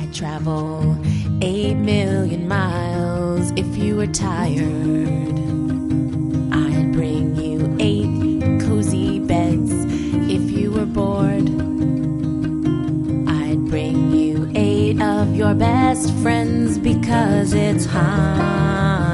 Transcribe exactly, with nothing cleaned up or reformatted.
travel eight million miles if you were tired. I'd bring you eight cozy beds if you were bored. I'd bring you eight of your best friends because it's hard.